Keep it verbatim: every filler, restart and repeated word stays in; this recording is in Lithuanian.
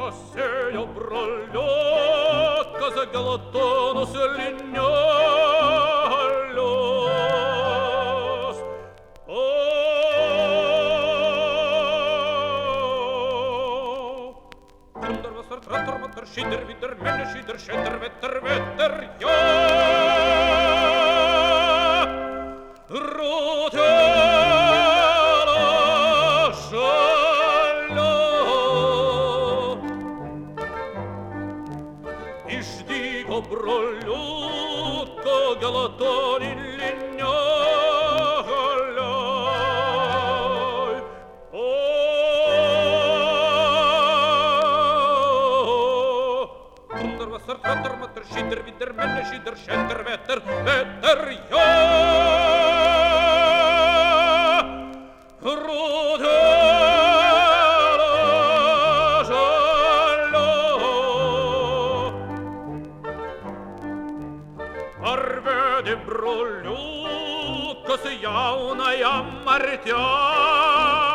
sėjo broliukas geltonus liniolius. O, Kundarvas ar tratarmat ar šider vider mene šider šeder veter veter jo. Išdygo broliuko gelatonin linioliai. O, Kundarvas ar tratarmat ar šider vider mene šider šeder veter veter jo. Arvedi broliukas jaunąją martelę.